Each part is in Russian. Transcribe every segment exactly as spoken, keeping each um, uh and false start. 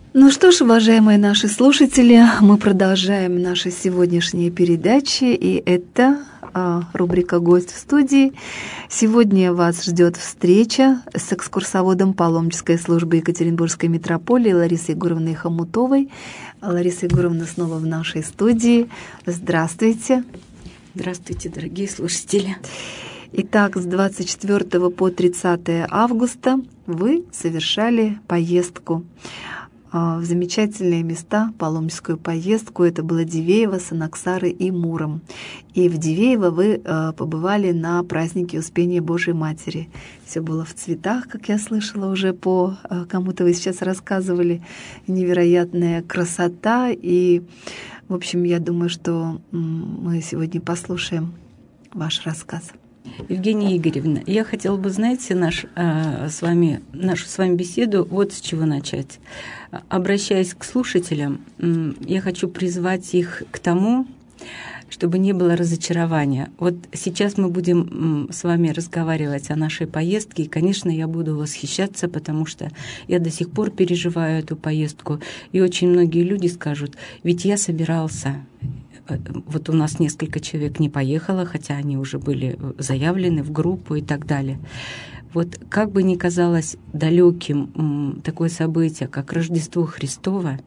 Ну что ж, уважаемые наши слушатели, мы продолжаем наши сегодняшние передачи, и это а, рубрика «Гость в студии». Сегодня вас ждет встреча с экскурсоводом паломнической службы Екатеринбургской митрополии Ларисой Егоровной Хомутовой. Лариса Егоровна снова в нашей студии. Здравствуйте. Здравствуйте, дорогие слушатели. Итак, с двадцать четвёртого по тридцатое августа вы совершали поездку в замечательные места, паломническую поездку. Это было Дивеево, Санаксары и Муром. И в Дивеево вы побывали на празднике Успения Божией Матери. Все было в цветах, как я слышала уже по кому-то вы сейчас рассказывали. Невероятная красота. И, в общем, я думаю, что мы сегодня послушаем ваш рассказ. Евгения Игоревна, я хотела бы, знаете, наш, а, с вами, нашу с вами беседу вот с чего начать. Обращаясь к слушателям, я хочу призвать их к тому, чтобы не было разочарования. Вот сейчас мы будем с вами разговаривать о нашей поездке, и, конечно, я буду восхищаться, потому что я до сих пор переживаю эту поездку, и очень многие люди скажут, ведь я собирался... Вот у нас несколько человек не поехало, хотя они уже были заявлены в группу и так далее. Вот как бы ни казалось далеким такое событие, как Рождество Христово,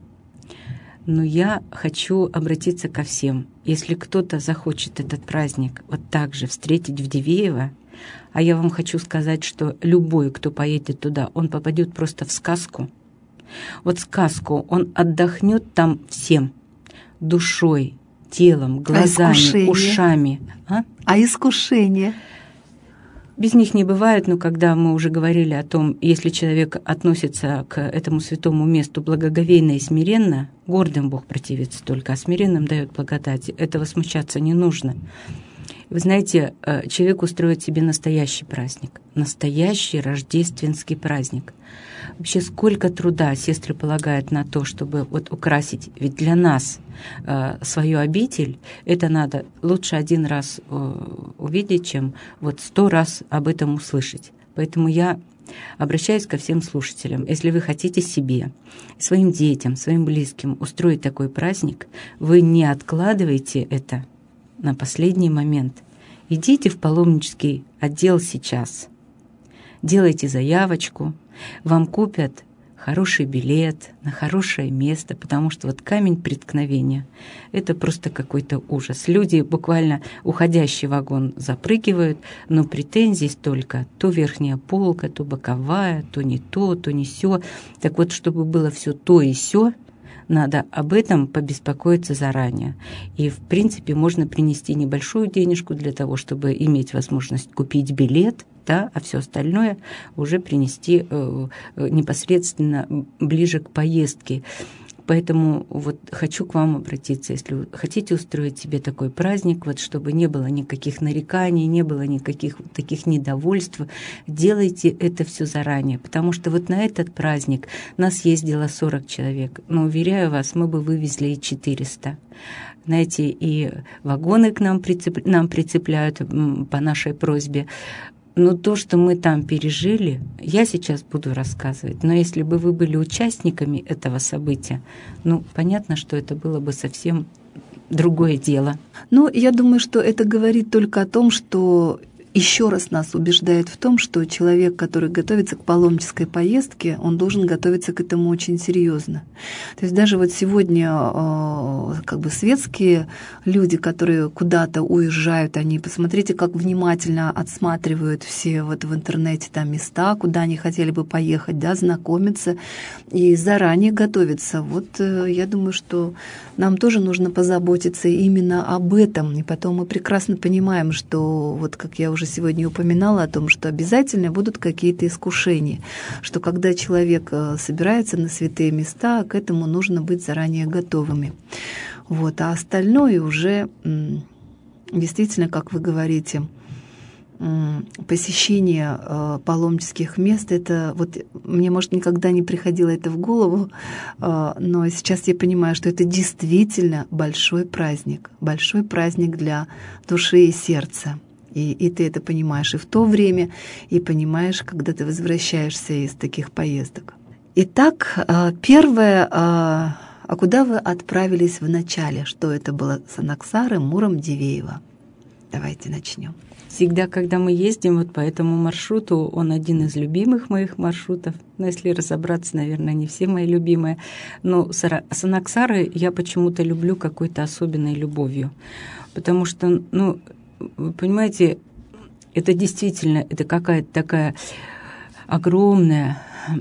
но я хочу обратиться ко всем. Если кто-то захочет этот праздник вот так же встретить в Дивеево, а я вам хочу сказать, что любой, кто поедет туда, он попадет просто в сказку. Вот сказку, он отдохнет там всем. Душой, телом, глазами, а ушами. А? а искушение? Без них не бывает, но когда мы уже говорили о том, если человек относится к этому святому месту благоговейно и смиренно, гордым Бог противится только, а смиренным дает благодать. Этого смущаться не нужно. Вы знаете, человек устроит себе настоящий праздник, настоящий рождественский праздник. Вообще, сколько труда сестры полагают на то, чтобы вот украсить, ведь для нас э, свою обитель, это надо лучше один раз э, увидеть, чем вот сто раз об этом услышать. Поэтому я обращаюсь ко всем слушателям. Если вы хотите себе, своим детям, своим близким устроить такой праздник, вы не откладывайте это на последний момент. Идите в паломнический отдел сейчас, делайте заявочку, вам купят хороший билет на хорошее место, потому что вот камень преткновения — это просто какой-то ужас. Люди буквально уходящий вагон запрыгивают, но претензий столько: то верхняя полка, то боковая, то не то, то не сё. Так вот, чтобы было все то и сё, надо об этом побеспокоиться заранее. И, в принципе, можно принести небольшую денежку для того, чтобы иметь возможность купить билет, да, а все остальное уже принести э, непосредственно ближе к поездке. Поэтому вот хочу к вам обратиться, если вы хотите устроить себе такой праздник, вот чтобы не было никаких нареканий, не было никаких вот таких недовольств, делайте это все заранее, потому что вот на этот праздник нас ездило сорок человек, но, уверяю вас, мы бы вывезли и четыреста. Знаете, и вагоны к нам, прицеп... нам прицепляют по нашей просьбе. Но то, что мы там пережили, я сейчас буду рассказывать. Но если бы вы были участниками этого события, ну, понятно, что это было бы совсем другое дело. Ну, я думаю, что это говорит только о том, что еще раз нас убеждает в том, что человек, который готовится к паломнической поездке, он должен готовиться к этому очень серьезно. То есть даже вот сегодня как бы светские люди, которые куда-то уезжают, они, посмотрите, как внимательно отсматривают все вот в интернете там места, куда они хотели бы поехать, да, знакомиться и заранее готовиться. Вот я думаю, что нам тоже нужно позаботиться именно об этом. И потом мы прекрасно понимаем, что вот как я уже сегодня упоминала о том, что обязательно будут какие-то искушения, что когда человек собирается на святые места, к этому нужно быть заранее готовыми. Вот. А остальное уже действительно, как вы говорите, посещение э, паломнических мест, это вот мне, может, никогда не приходило это в голову, э, но сейчас я понимаю, что это действительно большой праздник, большой праздник для души и сердца. И, и ты это понимаешь и в то время, и понимаешь, когда ты возвращаешься из таких поездок. Итак, первое, а куда вы отправились в начале? Что это было? Санаксары, Муром, Дивеево. Давайте начнем. Всегда, когда мы ездим вот по этому маршруту, он один из любимых моих маршрутов. Но если разобраться, наверное, не все мои любимые. Но Санаксары я почему-то люблю какой-то особенной любовью. Потому что, ну, вы понимаете, это действительно, это какая-то такая огромная,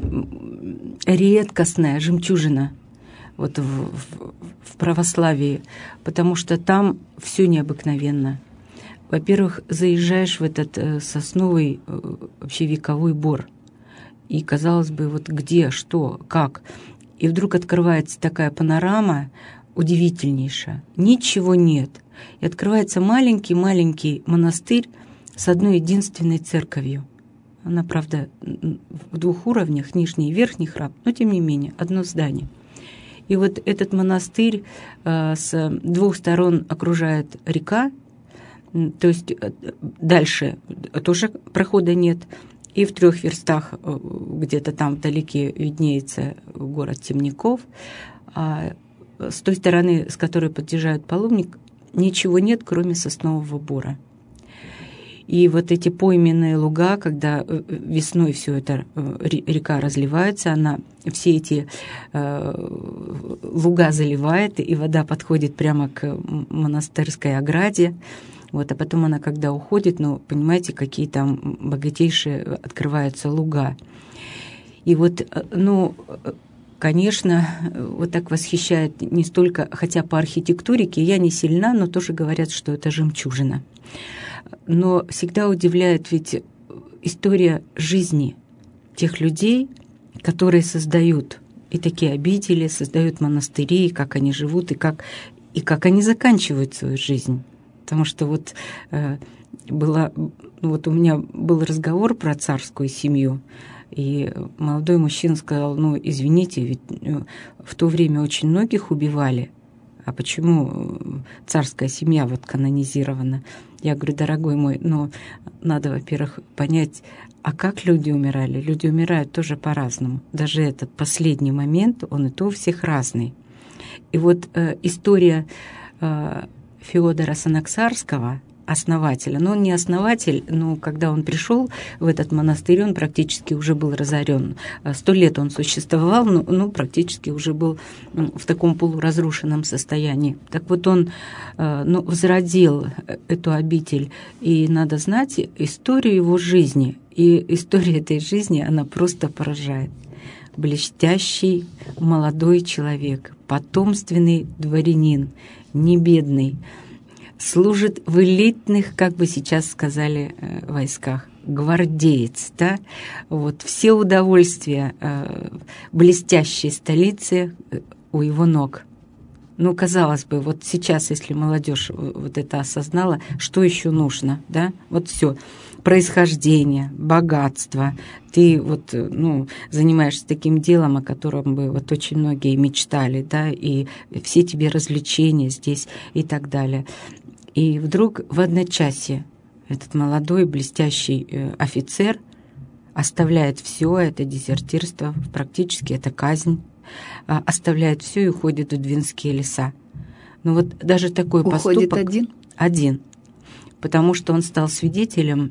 редкостная жемчужина вот в, в, в православии, потому что там все необыкновенно. Во-первых, заезжаешь в этот э, сосновый э, вообще вековой бор, и, казалось бы, вот где, что, как, и вдруг открывается такая панорама удивительнейшая, ничего нет, и открывается маленький-маленький монастырь с одной единственной церковью. Она, правда, в двух уровнях, нижний и верхний храм, но тем не менее, одно здание. И вот этот монастырь э, с двух сторон окружает река, то есть дальше тоже прохода нет. И в трех верстах где-то там вдалеке виднеется город Темников. А с той стороны, с которой подъезжает паломник, ничего нет, кроме соснового бора. И вот эти пойменные луга, когда весной все это, река разливается, она все эти э, луга заливает, и вода подходит прямо к монастырской ограде. Вот, а потом она, когда уходит, ну, понимаете, какие там богатейшие открываются луга. И вот, ну, конечно, вот так восхищает не столько, хотя по архитектурике я не сильна, но тоже говорят, что это жемчужина. Но всегда удивляет ведь история жизни тех людей, которые создают и такие обители, создают монастыри, и как они живут, и как, и как они заканчивают свою жизнь. Потому что вот, э, была, вот у меня был разговор про царскую семью, и молодой мужчина сказал: ну, извините, ведь в то время очень многих убивали, а почему царская семья вот канонизирована? Я говорю: дорогой мой, ну, надо, во-первых, понять, а как люди умирали? Люди умирают тоже по-разному. Даже этот последний момент, он и то у всех разный. И вот э, история э, Феодора Санаксарского, основателя, но он не основатель, но когда он пришел в этот монастырь, он практически уже был разорен. Сто лет он существовал, но, но практически уже был в таком полуразрушенном состоянии. Так вот он ну, возродил эту обитель, и надо знать историю его жизни. И история этой жизни, она просто поражает. Блестящий молодой человек, потомственный дворянин, не бедный, служит в элитных, как бы сейчас сказали, войсках, гвардеец, да, вот все удовольствия э, блестящей столицы у его ног. Ну, казалось бы, вот сейчас, если молодежь вот это осознала, что еще нужно, да, вот все. Происхождение, богатство. Ты вот, ну, занимаешься таким делом, о котором бы вот очень многие мечтали, да, и все тебе развлечения здесь и так далее. И вдруг в одночасье этот молодой блестящий офицер оставляет все это дезертирство, практически это казнь, оставляет все и уходит в Двинские леса. Ну вот даже такой уходит поступок... Уходит один? Один. Потому что он стал свидетелем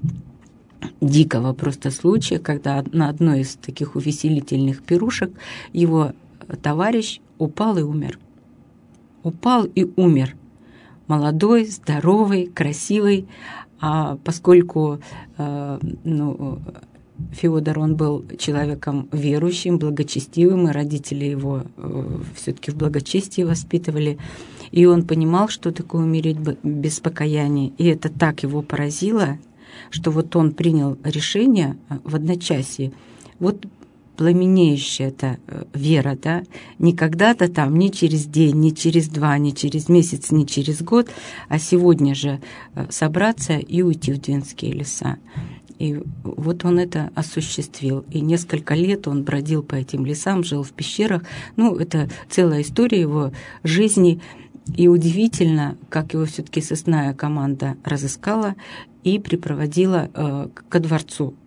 дикого просто случая, когда на одной из таких увеселительных пирушек его товарищ упал и умер. Упал и умер. Молодой, здоровый, красивый. А поскольку э, ну, Феодор, он был человеком верующим, благочестивым, и родители его э, все-таки в благочестии воспитывали, и он понимал, что такое умереть без покаяния. И это так его поразило, что вот он принял решение в одночасье. Вот пламенеющая эта вера, да, не когда-то там, не через день, не через два, не через месяц, не через год, а сегодня же собраться и уйти в Двинские леса. И вот он это осуществил. И несколько лет он бродил по этим лесам, жил в пещерах. Ну, это целая история его жизни. И удивительно, как его все-таки сосная команда разыскала и припроводила э, ко дворцу.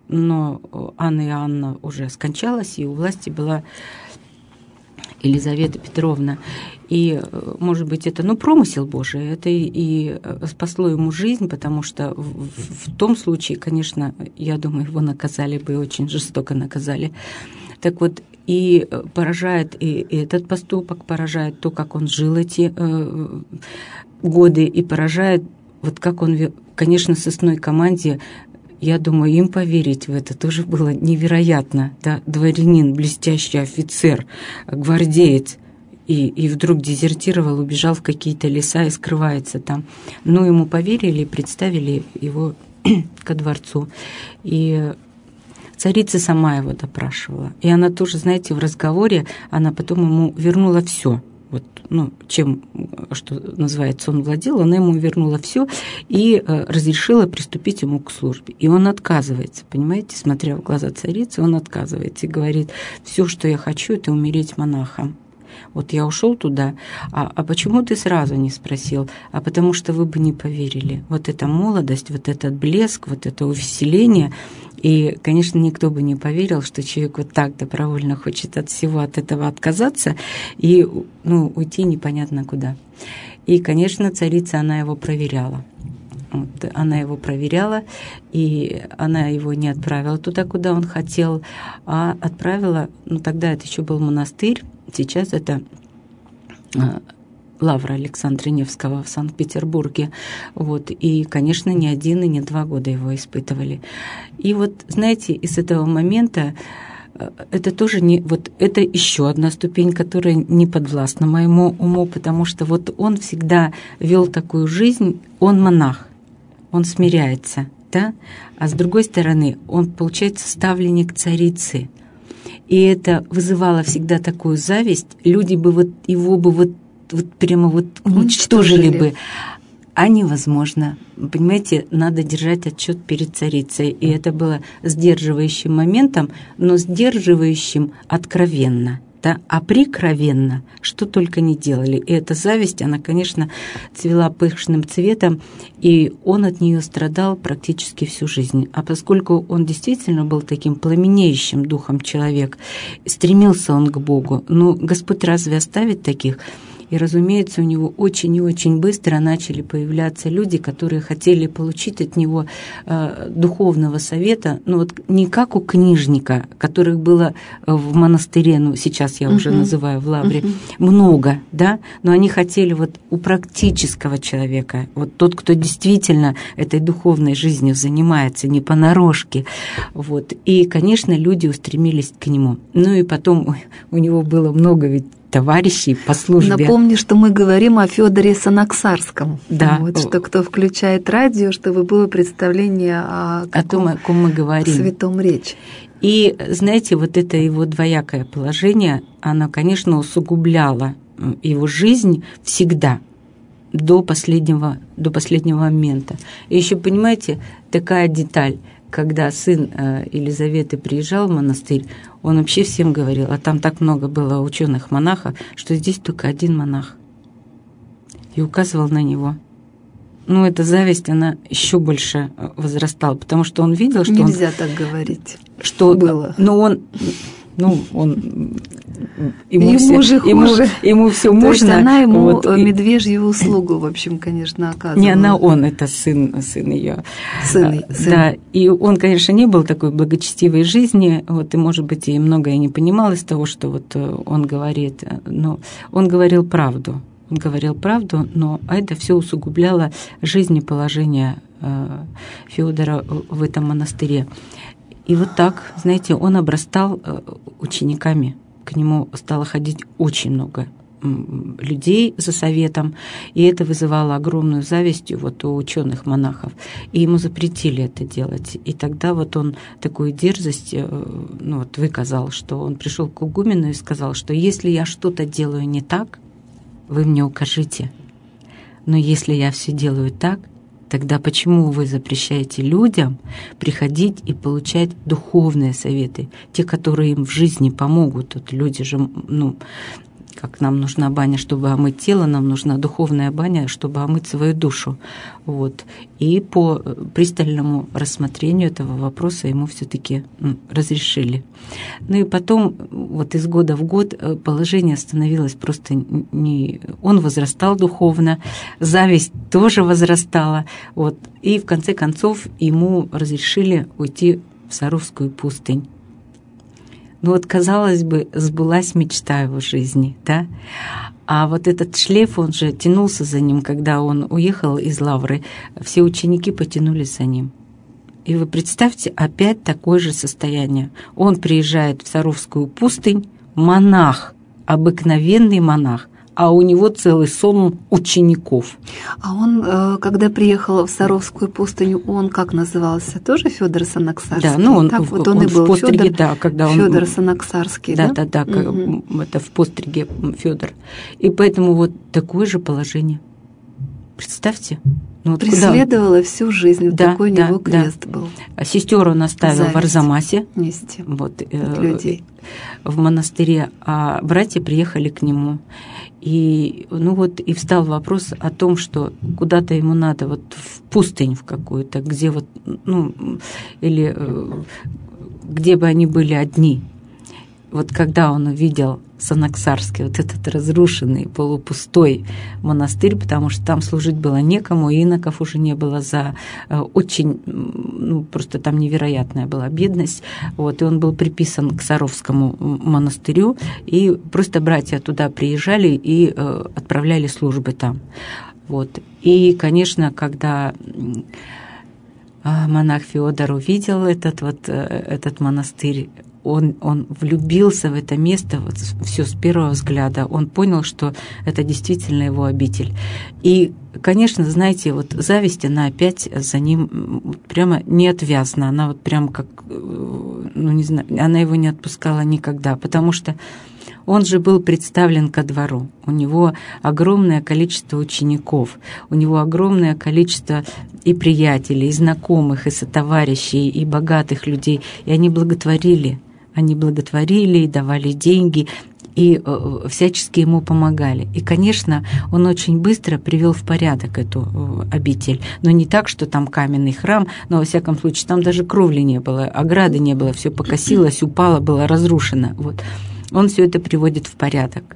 но Анна Иоанновна уже скончалась, и у власти была Елизавета Петровна. И, может быть, это, ну, промысел Божий, это и, и спасло ему жизнь, потому что в, в том случае, конечно, я думаю, его наказали бы, очень жестоко наказали. Так вот, и поражает, и, и этот поступок поражает то, как он жил эти э, годы, и поражает, вот как он, конечно, сыскной команде, я думаю, им поверить в это тоже было невероятно. Да? Дворянин, блестящий офицер, гвардеец, и, и вдруг дезертировал, убежал в какие-то леса и скрывается там. Но ему поверили и представили его ко дворцу. И царица сама его допрашивала. И она тоже, знаете, в разговоре, она потом ему вернула все. Вот, ну, чем, что называется, он владел, она ему вернула все и э, разрешила приступить ему к службе. И он отказывается, понимаете, смотря в глаза царицы, он отказывается и говорит: все, что я хочу, это умереть монахом. Вот я ушел туда, а, а почему ты сразу не спросил? А потому что вы бы не поверили. Вот эта молодость, вот этот блеск, вот это увеселение. И, конечно, никто бы не поверил, что человек вот так добровольно хочет от всего от этого отказаться и, ну, уйти непонятно куда. И, конечно, царица, она его проверяла. Вот, она его проверяла, и она его не отправила туда, куда он хотел, а отправила, ну, тогда это еще был монастырь, сейчас это лавра Александра Невского в Санкт-Петербурге. Вот. И, конечно, не один и не два года его испытывали. И вот, знаете, из этого момента это тоже не... Вот это еще одна ступень, которая не подвластна моему уму, потому что вот он всегда вел такую жизнь, он монах, он смиряется, да? А с другой стороны, он, получается, ставленник царицы. И это вызывало всегда такую зависть. Люди бы вот его бы вот вот прямо вот уничтожили бы. А невозможно. Понимаете, надо держать отчет перед царицей. И это было сдерживающим моментом, но сдерживающим откровенно. Да? А прикровенно, что только не делали. И эта зависть, она, конечно, цвела пышным цветом, и он от нее страдал практически всю жизнь. А поскольку он действительно был таким пламенеющим духом человек, стремился он к Богу, ну, Господь разве оставит таких? И, разумеется, у него очень и очень быстро начали появляться люди, которые хотели получить от него э, духовного совета, ну вот не как у книжника, которых было в монастыре, ну сейчас я уже uh-huh. называю в лавре, uh-huh. много, да, но они хотели вот у практического человека, вот тот, кто действительно этой духовной жизнью занимается, не понарошке, вот. И, конечно, люди устремились к нему. Ну и потом у него было много ведь товарищей по службе. Напомню, что мы говорим о Фёдоре Санаксарском. Да. Вот, что кто включает радио, чтобы было представление о, о том, о ком мы говорим. Святом речь. И, знаете, вот это его двоякое положение, оно, конечно, усугубляло его жизнь всегда, до последнего, до последнего момента. И еще, понимаете, такая деталь, когда сын Елизаветы приезжал в монастырь, он вообще всем говорил, а там так много было ученых-монахов, что здесь только один монах. И указывал на него. Ну, эта зависть, она еще больше возрастала, потому что он видел, что Нельзя он... так говорить. Что было. Но он... Ну, он... Ему, ему все, же ему, хуже. Ему все То можно. Есть она ему вот, медвежью услугу, в общем, конечно, оказывала. Не она, он, это сын, сын ее. Сын, сын. Да, и он, конечно, не был такой благочестивой жизни, вот, и, может быть, и многое не понимал из того, что вот он говорит, но он говорил правду. Он говорил правду, но это все усугубляло жизнь и положение Фёдора в этом монастыре. И вот так, знаете, он обрастал учениками. К нему стало ходить очень много людей за советом, и это вызывало огромную зависть вот у ученых-монахов. И ему запретили это делать. И тогда вот он такую дерзость ну, вот, выказал, что он пришел к игумену и сказал, что если я что-то делаю не так, вы мне укажите. Но если я все делаю так, тогда почему вы запрещаете людям приходить и получать духовные советы, те, которые им в жизни помогут? Вот люди же, ну, как нам нужна баня, чтобы омыть тело, нам нужна духовная баня, чтобы омыть свою душу. Вот. И по пристальному рассмотрению этого вопроса ему все-таки разрешили. Ну и потом, вот из года в год положение становилось просто не... Он возрастал духовно, зависть тоже возрастала. Вот. И в конце концов ему разрешили уйти в Саровскую пустынь. Ну вот, казалось бы, сбылась мечта его жизни, да? А вот этот шлейф, он же тянулся за ним, когда он уехал из Лавры, все ученики потянулись за ним. И вы представьте, опять такое же состояние. Он приезжает в Саровскую пустынь, монах, обыкновенный монах, а у него целый сон учеников. А он, когда приехал в Саровскую пустыню, он как назывался? Тоже Федор Санаксарский? Да, ну он, так, в, вот он он и был в постриге, Федор, да, когда он... Федор Санаксарский, да? Да, да, да, угу. Это в постриге Федор. И поэтому вот такое же положение. Представьте. Ну, вот преследовала всю жизнь, да, такой да, у него крест да. был. А сестер он оставил Зависть в Арзамасе, нести вот, э, людей. в монастыре, а братья приехали к нему. И, ну вот, и встал вопрос о том, что куда-то ему надо, вот в пустынь в какую-то, где вот, ну, или где бы они были одни. Вот когда он увидел Санаксарский, вот этот разрушенный, полупустой монастырь, потому что там служить было некому, и иноков уже не было за очень, ну, просто там невероятная была бедность. Вот, и он был приписан к Саровскому монастырю, и просто братья туда приезжали и отправляли службы там. Вот. И, конечно, когда монах Феодор увидел этот, вот, этот монастырь, Он, он влюбился в это место вот, все с первого взгляда. Он понял, что это действительно его обитель. И, конечно, знаете, вот зависть, она опять за ним прямо неотвязна. Она вот прям как, ну не знаю, она его не отпускала никогда, потому что он же был представлен ко двору. У него огромное количество учеников, у него огромное количество и приятелей, и знакомых, и сотоварищей, и богатых людей. И они благотворили. Они благотворили и давали деньги, и всячески ему помогали. И, конечно, он очень быстро привел в порядок эту обитель. Но не так, что там каменный храм, но, во всяком случае, там даже кровли не было, ограды не было, все покосилось, упало, было разрушено. Вот. Он все это приводит в порядок.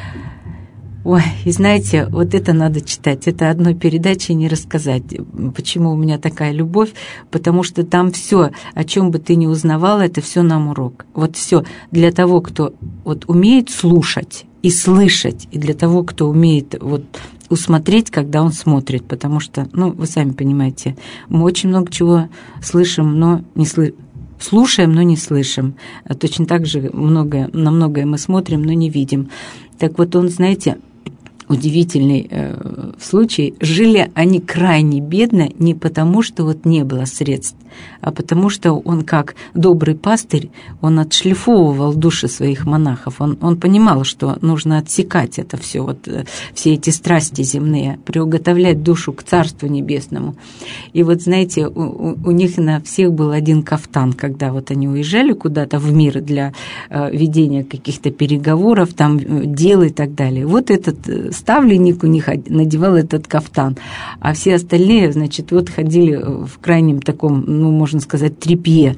Ой, и знаете, вот это надо читать, это одной передачей не рассказать. Почему у меня такая любовь? Потому что там все, о чем бы ты ни узнавала, это все нам урок. Вот все для того, кто вот умеет слушать и слышать, и для того, кто умеет вот усмотреть, когда он смотрит, потому что, ну, вы сами понимаете, мы очень много чего слышим, но не слышим. Слушаем, но не слышим. Точно так же многое, на многое мы смотрим, но не видим. Так вот он, знаете, удивительный э, случай. Жили они крайне бедно не потому, что вот не было средств, а потому что он, как добрый пастырь, он отшлифовывал души своих монахов. Он, он понимал, что нужно отсекать это все, вот, все эти страсти земные, приуготовлять душу к Царству Небесному. И вот, знаете, у, у них на всех был один кафтан, когда вот они уезжали куда-то в мир для э, ведения каких-то переговоров, там, дел и так далее. Вот этот ставленник у них надевал этот кафтан, а все остальные, значит, вот ходили в крайнем таком, ну, можно сказать, тряпье.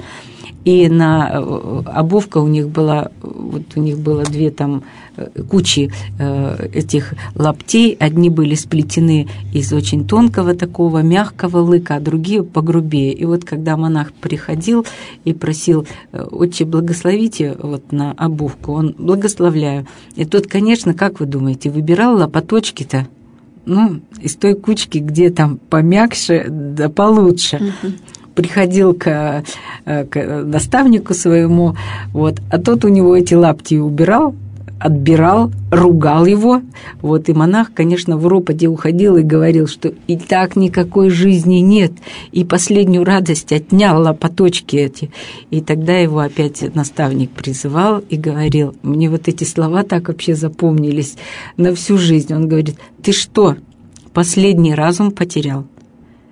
И на обувка у них была, вот у них было две там кучи этих лаптей. Одни были сплетены из очень тонкого такого мягкого лыка, а другие погрубее. И вот когда монах приходил и просил: «Отче, благословите вот на обувку», он: «Благословляю». И тот, конечно, как вы думаете, выбирал лопаточки-то, ну, из той кучки, где там помягче, да получше. Uh-huh. Приходил к, к наставнику своему, вот, а тот у него эти лапти убирал, отбирал, ругал его. Вот, и монах, конечно, в ропоте уходил и говорил, что и так никакой жизни нет, и последнюю радость отнял лопаточки эти. И тогда его опять наставник призывал и говорил, мне вот эти слова так вообще запомнились на всю жизнь. Он говорит: ты что, последний разум потерял?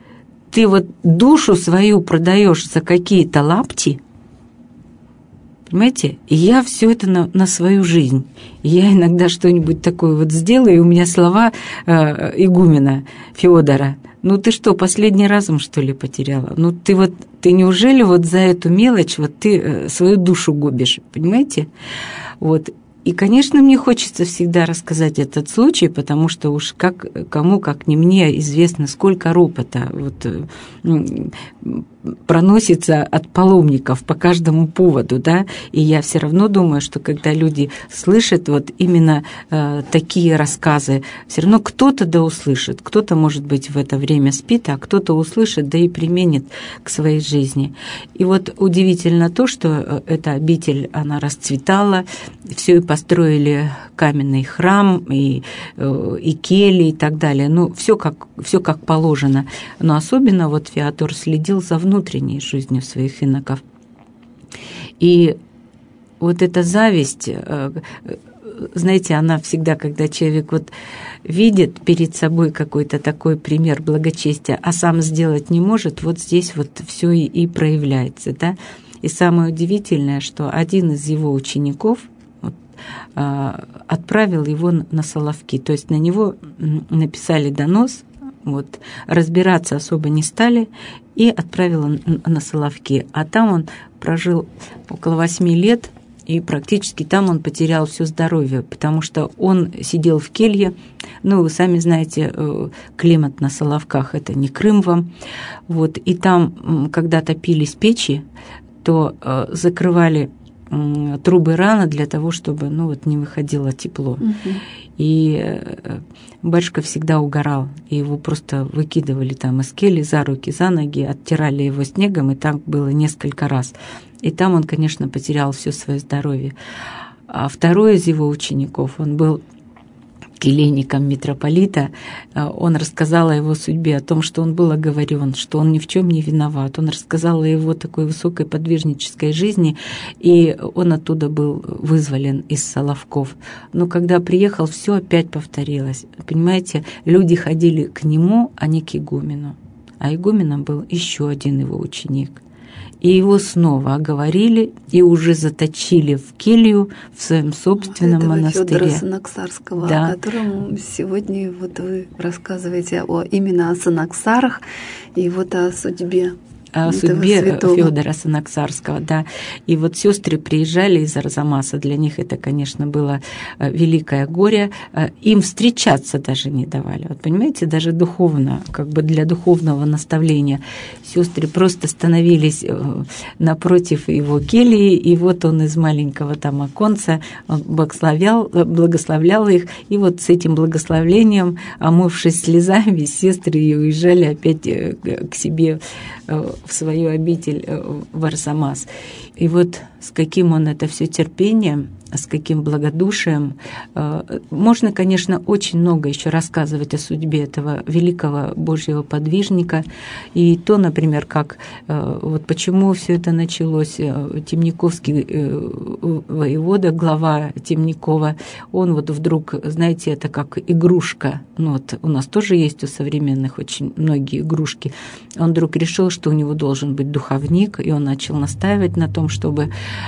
Ты вот душу свою продаешь за какие-то лапти? Понимаете? И я все это на, на свою жизнь. И я иногда что-нибудь такое вот сделаю, и у меня слова э, игумена Феодора. Ну ты что, последний разум, что ли, потеряла? Ну ты вот, ты неужели вот за эту мелочь вот ты э, свою душу губишь, понимаете? Вот. И, конечно, мне хочется всегда рассказать этот случай, потому что уж как, кому, как не мне, известно, сколько ропота вот, проносится от паломников по каждому поводу, да, и я все равно думаю, что когда люди слышат вот именно э, такие рассказы, все равно кто-то да услышит, кто-то, может быть, в это время спит, а кто-то услышит, да и применит к своей жизни. И вот удивительно то, что эта обитель, она расцветала, все и построили каменный храм, и, и кельи, и так далее. Ну, все как, все как положено. Но особенно вот Феодор следил за внутренней жизнью своих иноков. И вот эта зависть, знаете, она всегда, когда человек вот видит перед собой какой-то такой пример благочестия, а сам сделать не может, вот здесь вот все и, и проявляется, да. И самое удивительное, что один из его учеников отправил его на Соловки, то есть на него написали донос, вот, разбираться особо не стали, и отправил на Соловки. А там он прожил около восьми лет, и практически там он потерял все здоровье, потому что он сидел в келье. Ну, вы сами знаете, климат на Соловках – это не Крым вам. Вот, и там, когда топились печи, то закрывали трубы рано для того, чтобы, ну, вот не выходило тепло. Угу. И батюшка всегда угорал, и его просто выкидывали там из кельи за руки, за ноги, оттирали его снегом, и так было несколько раз. И там он, конечно, потерял все свое здоровье. А второй из его учеников, он был келейником митрополита, он рассказал о его судьбе, о том, что он был оговорен, что он ни в чем не виноват. Он рассказал о его такой высокой подвижнической жизни, и он оттуда был вызволен из Соловков. Но когда приехал, все опять повторилось. Понимаете, люди ходили к нему, а не к игумену. А игуменом был еще один его ученик. И его снова оговорили и уже заточили в келью в своем собственном этого монастыре. Фёдора Санаксарского, да. О котором сегодня вот вы рассказываете о, именно о Санаксарах и вот о судьбе. О судьбе Фёдора Санаксарского, да. И вот сестры приезжали из Арзамаса, для них это, конечно, было великое горе. Им встречаться даже не давали. Вот понимаете, даже духовно, как бы для духовного наставления сестры просто становились напротив его кельи, и вот он из маленького там оконца благословлял, благословлял их, и вот с этим благословлением, омывшись слезами, сестры и уезжали опять к себе в свою обитель в Арзамас. И вот с каким он это все терпением, с каким благодушием. Можно, конечно, очень много еще рассказывать о судьбе этого великого Божьего подвижника. И то, например, как вот почему все это началось. Темниковский воевода, глава Темникова, он вот вдруг, знаете, это как игрушка. Ну, вот у нас тоже есть у современных очень многие игрушки. Он вдруг решил, что у него должен быть духовник, и он начал настаивать на том, чтобы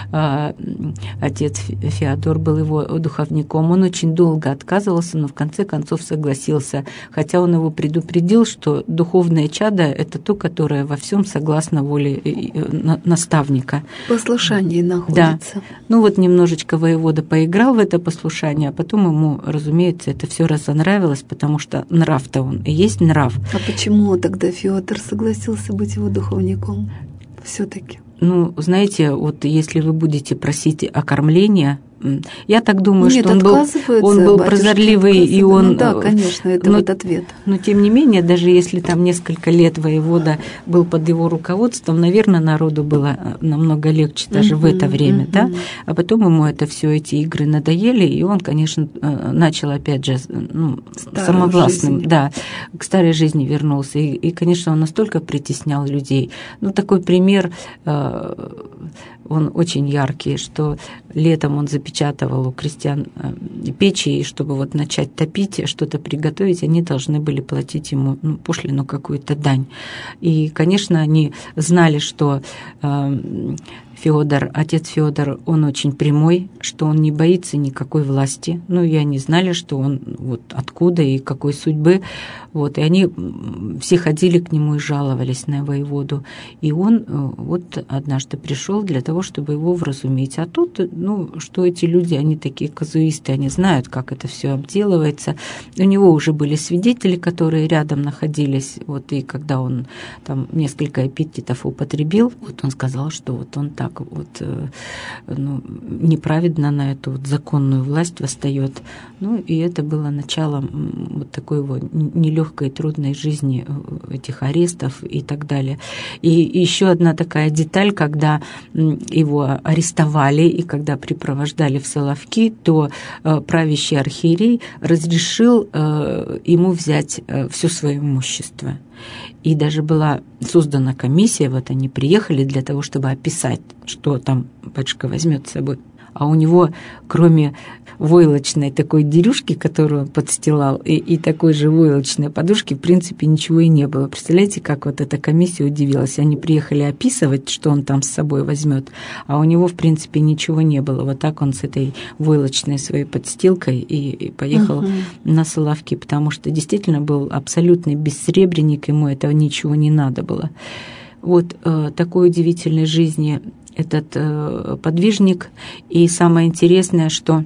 отец Феодор был его духовником. Он очень долго отказывался, но в конце концов согласился, хотя он его предупредил, что духовное чадо – это то, которое во всем согласно воле наставника. Послушание находится. Да. Ну вот немножечко воевода поиграл в это послушание, а потом ему, разумеется, это все разонравилось, потому что нрав-то он и есть нрав. А почему тогда Феодор согласился быть его духовником все-таки? Ну, знаете, вот если вы будете просить окормления, я так думаю, Нет, что он был, он был прозорливый, и он... Ну, да, конечно, это но, вот ответ. Но, тем не менее, даже если там несколько лет воевода был под его руководством, наверное, народу было намного легче даже uh-huh, в это время, uh-huh. да? А потом ему это все эти игры надоели, и он, конечно, начал опять же ну, самовластным, жизнь. Да, к старой жизни вернулся. И, и, конечно, он настолько притеснял людей. Ну, такой пример... Он очень яркий, что летом он запечатывал у крестьян печи, и чтобы вот начать топить, что-то приготовить, они должны были платить ему ну, пошлину, какую-то дань. И, конечно, они знали, что Федор, отец Федор, он очень прямой, что он не боится никакой власти. Ну, и они знали, что он вот откуда и какой судьбы. Вот, и они все ходили к нему и жаловались на воеводу. И он вот однажды пришел для того, чтобы его вразумить. А тут, ну, что эти люди, они такие казуисты, они знают, как это все обделывается. У него уже были свидетели, которые рядом находились. Вот, и когда он там несколько эпитетов употребил, вот он сказал, что вот он так вот ну, неправедно на эту вот законную власть восстает. Ну, и это было началом вот такой его нелегкой, трудной жизни, этих арестов и так далее. И еще одна такая деталь, когда его арестовали и когда припровождали в Соловки, то правящий архиерей разрешил ему взять все свое имущество. И даже была создана комиссия, вот они приехали для того, чтобы описать, что там батюшка возьмет с собой. А у него, кроме войлочной такой дерюшки, которую он подстилал, и, и такой же войлочной подушки, в принципе, ничего и не было. Представляете, как вот эта комиссия удивилась. Они приехали описывать, что он там с собой возьмет, а у него, в принципе, ничего не было. Вот так он с этой войлочной своей подстилкой и, и поехал угу. на Соловки, потому что действительно был абсолютный бессребренник, ему этого ничего не надо было. Вот э, такой удивительной жизни этот э, подвижник. И самое интересное, что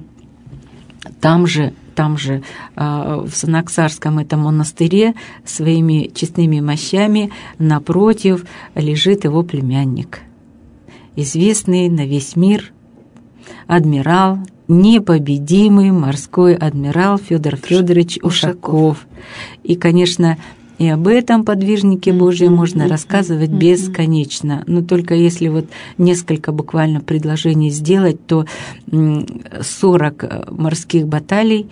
там же, там же э, в Санаксарском этом монастыре своими честными мощами напротив лежит его племянник, известный на весь мир адмирал, непобедимый морской адмирал Федор Федорович Ушаков. И, конечно, и об этом подвижнике Божьем можно рассказывать бесконечно. Но только если вот несколько буквально предложений сделать, то сорок морских баталий,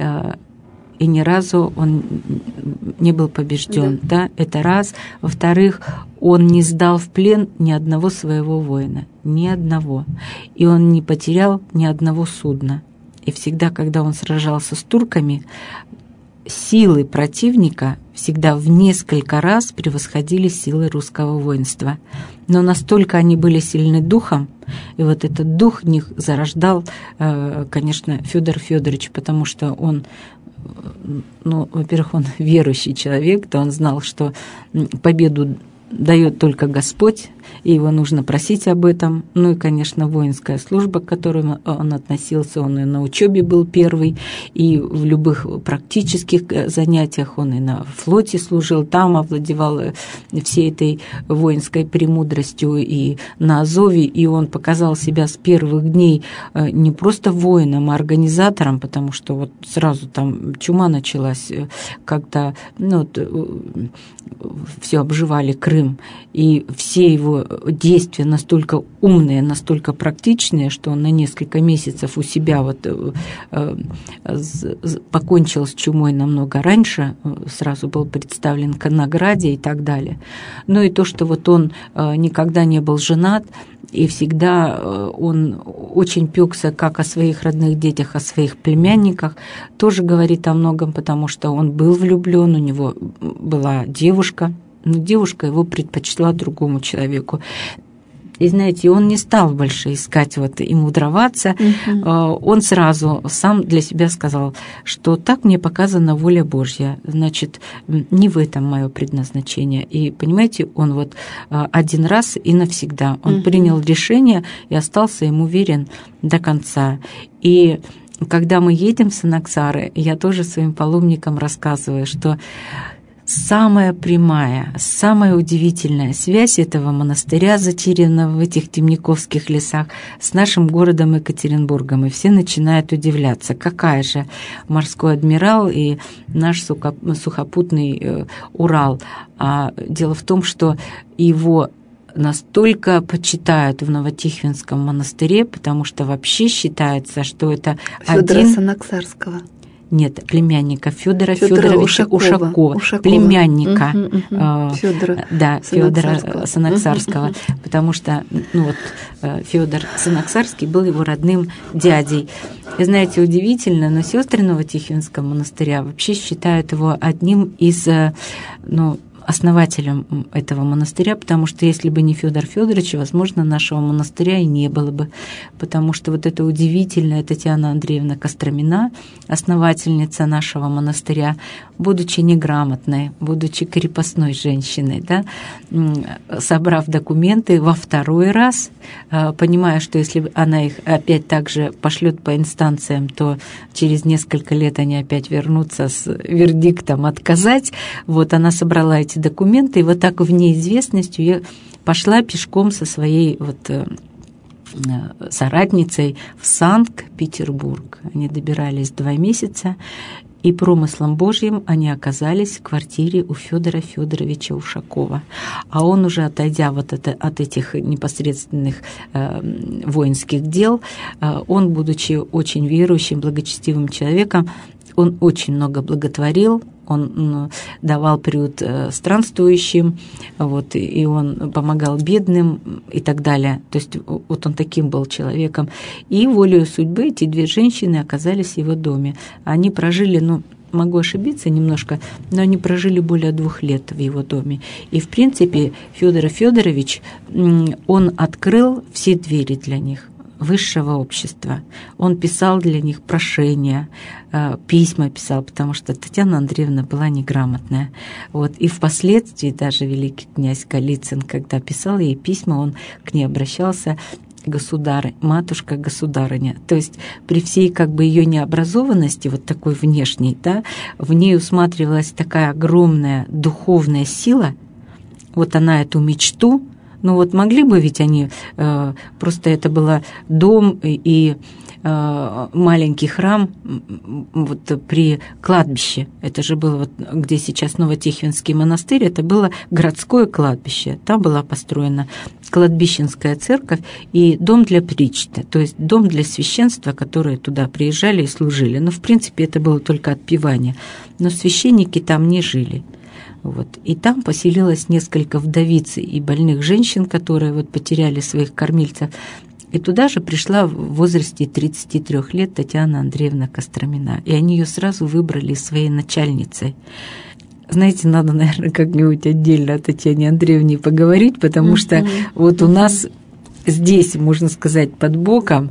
и ни разу он не был побежден. Да. Да, это раз. Во-вторых, он не сдал в плен ни одного своего воина. Ни одного. И он не потерял ни одного судна. И всегда, когда он сражался с турками, силы противника всегда в несколько раз превосходили силы русского воинства. Но настолько они были сильны духом, и вот этот дух в них зарождал, конечно, Федор Федорович, потому что он, ну, во-первых, он верующий человек, то он знал, что победу дает только Господь, и его нужно просить об этом. Ну и, конечно, воинская служба, к которой он относился, он и на учебе был первый, и в любых практических занятиях он и на флоте служил, там овладевал всей этой воинской премудростью и на Азове, и он показал себя с первых дней не просто воином, а организатором, потому что вот сразу там чума началась, когда ну, все обживали Крым, и все его действия настолько умные, настолько практичные, что он на несколько месяцев у себя вот э, покончил с чумой намного раньше, сразу был представлен к награде и так далее. Ну и то, что вот он никогда не был женат, и всегда он очень пёкся как о своих родных детях, о своих племянниках, тоже говорит о многом, потому что он был влюблён, у него была девушка, но девушка его предпочла другому человеку. И, знаете, он не стал больше искать вот и мудроваться. Uh-huh. Он сразу сам для себя сказал, что так мне показана воля Божья, значит, не в этом мое предназначение. И, понимаете, он вот один раз и навсегда, он uh-huh. принял решение и остался ему верен до конца. И когда мы едем в Санаксары, я тоже своим паломникам рассказываю, что самая прямая, самая удивительная связь этого монастыря, затерянного в этих темниковских лесах, с нашим городом Екатеринбургом. И все начинают удивляться, какая же морской адмирал и наш сухопутный Урал. А дело в том, что его настолько почитают в Новотихвинском монастыре, потому что вообще считается, что это Фёдора один... Санаксарского. Нет, племянника Федора Фёдора Федоровича Ушакова. Ушакова, Ушакова. племянника угу, угу. э, Фёдора да, Федора Санаксарского, Санаксарского, угу. потому что ну, вот, Федор Санаксарский был его родным дядей. И знаете, удивительно, но сестры Новотихвинского монастыря вообще считают его одним из ну, основателем этого монастыря, потому что если бы не Федор Федорович, возможно, нашего монастыря и не было бы, потому что вот эта удивительная Татьяна Андреевна Костромина, основательница нашего монастыря, будучи неграмотной, будучи крепостной женщиной, да, собрав документы во второй раз, понимая, что если она их опять также пошлет по инстанциям, то через несколько лет они опять вернутся с вердиктом отказать, вот она собрала эти документы, и вот так в неизвестность я пошла пешком со своей вот соратницей в Санкт-Петербург. Они добирались два месяца, и промыслом Божьим они оказались в квартире у Федора Федоровича Ушакова. А он уже, отойдя вот это, от этих непосредственных э, воинских дел, э, он, будучи очень верующим, благочестивым человеком, он очень много благотворил, он давал приют странствующим, вот, и он помогал бедным и так далее. То есть вот он таким был человеком. И волею судьбы эти две женщины оказались в его доме. Они прожили, ну, могу ошибиться немножко, но они прожили более двух лет в его доме. И, в принципе, Федор Федорович, он открыл все двери для них. Высшего общества. Он писал для них прошения, письма писал, потому что Татьяна Андреевна была неграмотная. Вот. И впоследствии даже великий князь Голицын, когда писал ей письма, он к ней обращался: государь, матушка, государыня. То есть при всей как бы ее необразованности, вот такой внешней, да, в ней усматривалась такая огромная духовная сила. Вот она эту мечту, ну вот могли бы ведь они, э, просто это был дом и э, маленький храм вот при кладбище. Это же было, вот, где сейчас Новотихвинский монастырь, это было городское кладбище. Там была построена кладбищенская церковь и дом для причта, то есть дом для священства, которые туда приезжали и служили. Но в принципе это было только отпевание. Но священники там не жили. Вот. И там поселилось несколько вдовиц и больных женщин, которые вот потеряли своих кормильцев. И туда же пришла в возрасте тридцати трёх лет Татьяна Андреевна Костромина. И они ее сразу выбрали своей начальницей. Знаете, надо, наверное, как-нибудь отдельно о Татьяне Андреевне поговорить, потому mm-hmm. что вот у нас здесь, можно сказать, под боком,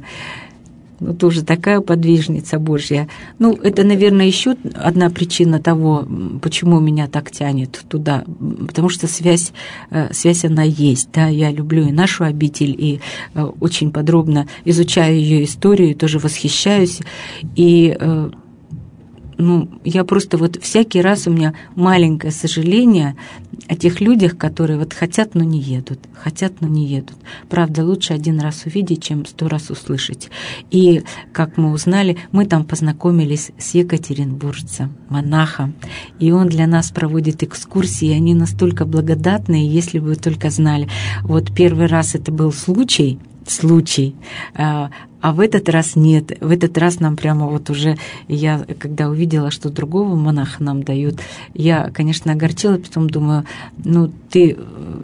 ну, тоже такая подвижница Божья. Ну, это, наверное, еще одна причина того, почему меня так тянет туда, потому что связь, связь она есть, да, я люблю и нашу обитель, и очень подробно изучаю ее историю, тоже восхищаюсь, и ну, я просто вот всякий раз у меня маленькое сожаление о тех людях, которые вот хотят, но не едут, хотят, но не едут. Правда, лучше один раз увидеть, чем сто раз услышать. И, как мы узнали, мы там познакомились с екатеринбуржцем, монахом, и он для нас проводит экскурсии, и они настолько благодатные, если бы вы только знали. Вот первый раз это был случай, случай, а в этот раз нет. В этот раз нам прямо вот уже, я когда увидела, что другого монаха нам дают, я, конечно, огорчилась, потом думаю, ну ты,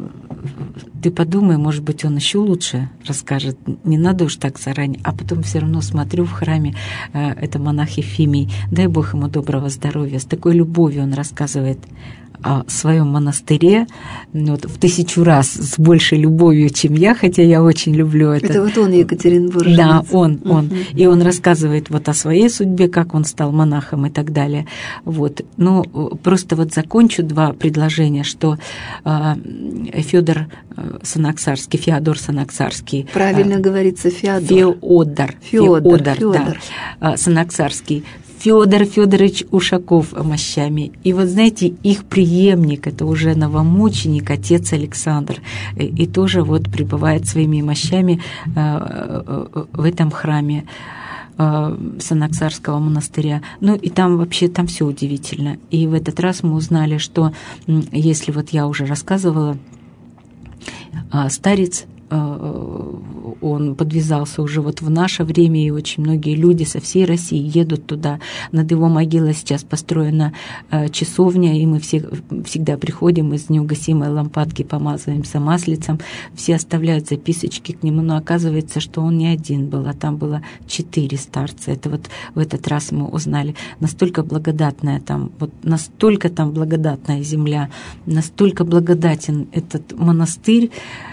ты подумай, может быть, он еще лучше расскажет, не надо уж так заранее. А потом все равно смотрю в храме, это монах Ефимий, дай Бог ему доброго здоровья, с такой любовью он рассказывает о своем монастыре, вот, в тысячу раз с большей любовью, чем я, хотя я очень люблю это. Это вот он екатеринбуржец. Да, он, он. Uh-huh. И он рассказывает вот о своей судьбе, как он стал монахом и так далее. Вот. Ну, просто вот закончу два предложения, что э, Фёдор Санаксарский, Феодор Санаксарский. Правильно э, говорится, Феодор. Феодор. Феодор, Феодор, Феодор. Да. Санаксарский. Федор Федорович Ушаков мощами. И вот знаете, их преемник, это уже новомученик, отец Александр, и, и тоже вот пребывает своими мощами э, в этом храме э, Санаксарского монастыря. Ну и там вообще, там все удивительно. И в этот раз мы узнали, что, если вот я уже рассказывала, э, старец, он подвязался уже вот в наше время, и очень многие люди со всей России едут туда. Над его могилой сейчас построена часовня, и мы все, всегда приходим, из неугасимой лампадки помазываемся маслицем, все оставляют записочки к нему, но оказывается, что он не один был, а там было четыре старца. Это вот в этот раз мы узнали. Настолько благодатная там, вот настолько там благодатная земля, настолько благодатен этот монастырь.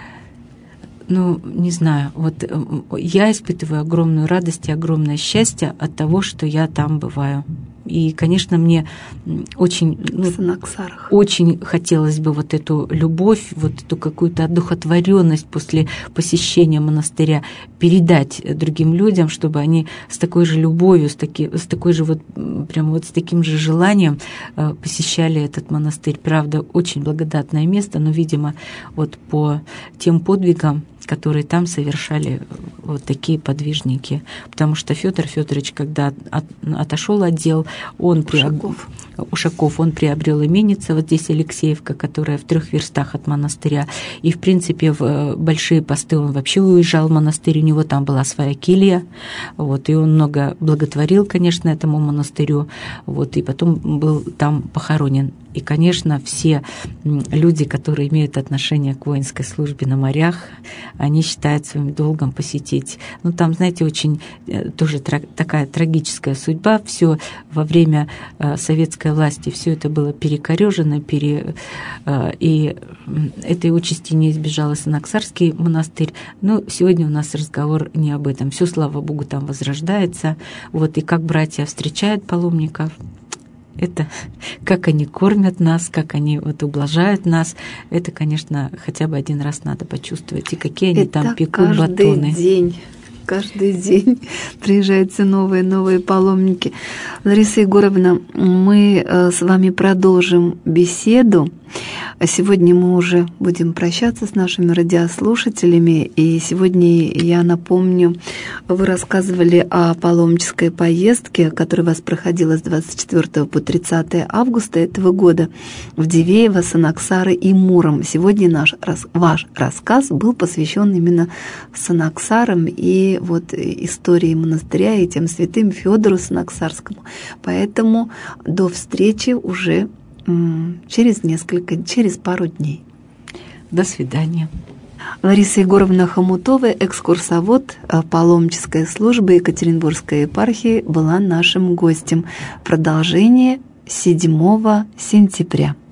Ну, не знаю, вот я испытываю огромную радость и огромное счастье от того, что я там бываю. И, конечно, мне очень, ну, очень хотелось бы вот эту любовь, вот эту какую-то одухотворенность после посещения монастыря передать другим людям, чтобы они с такой же любовью, с, таки, с такой же вот, прям вот с таким же желанием посещали этот монастырь. Правда, очень благодатное место, но, видимо, вот по тем подвигам, которые там совершали вот такие подвижники. Потому что Фёдор Фёдорович, когда от, отошел от дел, он Ушаков. Приоб... Ушаков, он приобрел именица, вот здесь Алексеевка, которая в трех верстах от монастыря. И, в принципе, в большие посты он вообще уезжал в монастырь, у него там была своя келья, вот, и он много благотворил, конечно, этому монастырю, вот, и потом был там похоронен. И, конечно, все люди, которые имеют отношение к воинской службе на морях, они считают своим долгом посетить. Ну, там, знаете, очень тоже тра- такая трагическая судьба. Все во время э, советской власти, все это было перекорёжено, пере, э, и этой участи не избежал и Санаксарский монастырь. Но сегодня у нас разговор не об этом. Все, слава Богу, там возрождается. Вот, и как братья встречают паломников, это как они кормят нас, как они вот ублажают нас, это, конечно, хотя бы один раз надо почувствовать. И какие они это там пекут батоны. Каждый день, каждый день приезжают все новые новые паломники. Лариса Егоровна, мы с вами продолжим беседу. Сегодня мы уже будем прощаться с нашими радиослушателями, и сегодня, я напомню, вы рассказывали о паломнической поездке, которая у вас проходила с двадцать четвёртого по тридцатое августа этого года в Дивеево, Санаксары и Муром. Сегодня наш, ваш рассказ был посвящен именно Санаксарам и вот истории монастыря и тем святым Фёдору Санаксарскому. Поэтому до встречи уже через несколько, через пару дней. До свидания. Лариса Егоровна Хомутова, экскурсовод паломнической службы Екатеринбургской епархии, была нашим гостем. Продолжение седьмого сентября.